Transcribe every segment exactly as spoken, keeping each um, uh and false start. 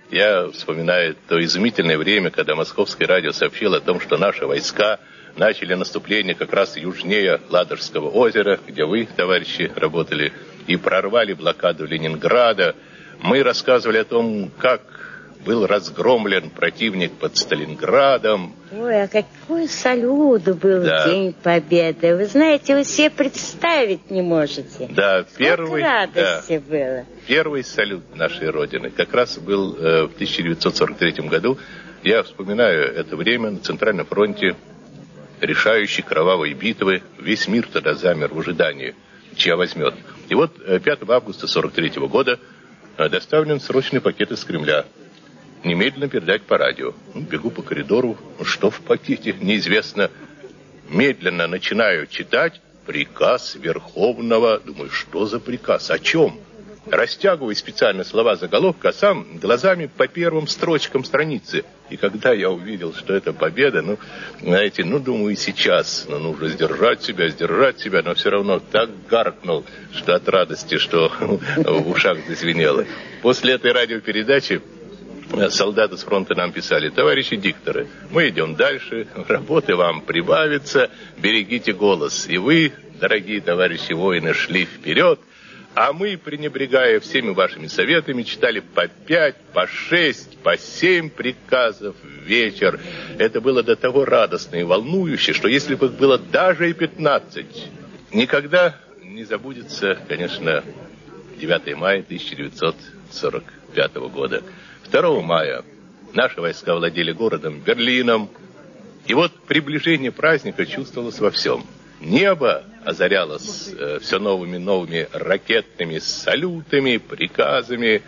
Я вспоминаю то изумительное время, когда Московское радио сообщило о том, что наши войска начали наступление как раз южнее Ладожского озера, где вы, товарищи, работали, и прорвали блокаду Ленинграда. Мы рассказывали о том, как был разгромлен противник под Сталинградом. Ой, а какой салют был да. в День Победы. Вы знаете, вы себе представить не можете. Да, первый, радости да, было. Первый салют нашей Родины как раз был э, в тысяча девятьсот сорок третьем году. Я вспоминаю это время на Центральном фронте, решающей кровавой битвы. Весь мир тогда замер в ожидании, чья возьмет. И вот пятого августа сорок третьего года доставлен срочный пакет из Кремля. Немедленно передать по радио. Ну, бегу по коридору. Что в пакете, неизвестно. Медленно начинаю читать приказ Верховного. Думаю, что за приказ? О чем? Растягиваю специально слова заголовка, а сам глазами по первым строчкам страницы. И когда я увидел, что это победа, ну, знаете, ну, думаю, и сейчас, ну, нужно сдержать себя, сдержать себя, но все равно так гаркнул, что от радости, что в ушах зазвенело. После этой радиопередачи солдаты с фронта нам писали: товарищи дикторы, мы идем дальше, работы вам прибавится, берегите голос. И вы, дорогие товарищи воины, шли вперед, а мы, пренебрегая всеми вашими советами, читали по пять, по шесть, по семь приказов в вечер. Это было до того радостно и волнующе, что если бы их было даже и пятнадцать, никогда не забудется, конечно, девятого мая тысяча девятьсот сорок пятого года. второго мая наши войска владели городом Берлином. И вот приближение праздника чувствовалось во всем. Небо озарялось э, все новыми-новыми ракетными салютами, приказами.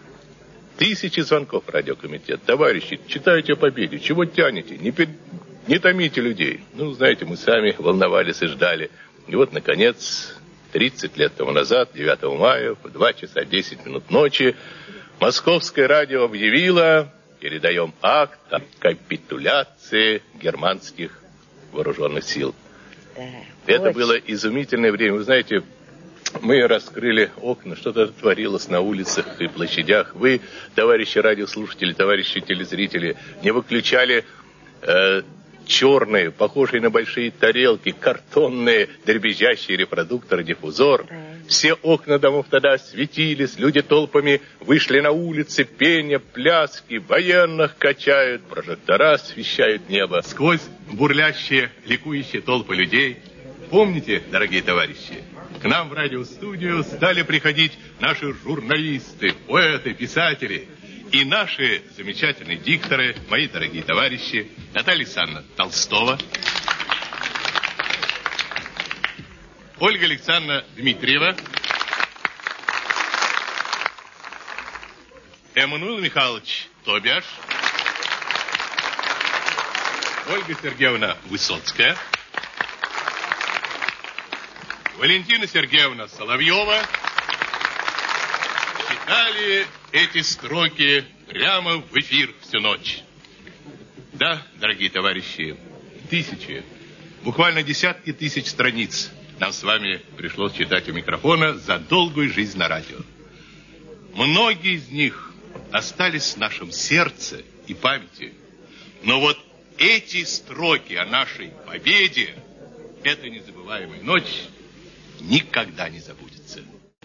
Тысячи звонков в радиокомитет. Товарищи, читайте о победе, чего тянете? Не, пер... не томите людей. Ну, знаете, мы сами волновались и ждали. И вот, наконец, тридцать лет тому назад, девятого мая, в два часа десять минут ночи, Московское радио объявило: передаем акт о капитуляции германских вооруженных сил. Да, это очень. Было изумительное время. Вы знаете, мы раскрыли окна, что-то творилось на улицах и площадях. Вы, товарищи радиослушатели, товарищи телезрители, не выключали э, черные, похожие на большие тарелки, картонные, дребезжащие репродукторы, диффузор. Да. Все окна домов тогда светились, люди толпами вышли на улицы, пение, пляски, военных качают, прожектора освещают небо. Сквозь бурлящие, ликующие толпы людей, помните, дорогие товарищи, к нам в радиостудию стали приходить наши журналисты, поэты, писатели и наши замечательные дикторы, мои дорогие товарищи, Наталья Александровна Толстова, Ольга Александровна Дмитриева, Эммануил Михайлович Тобиаш, Ольга Сергеевна Высоцкая, Валентина Сергеевна Соловьева читали эти строки прямо в эфир всю ночь. Да, дорогие товарищи, тысячи, буквально десятки тысяч страниц нам с вами пришлось читать у микрофона за долгую жизнь на радио. Многие из них остались в нашем сердце и памяти. Но вот эти строки о нашей победе, эта незабываемая ночь, никогда не забудется.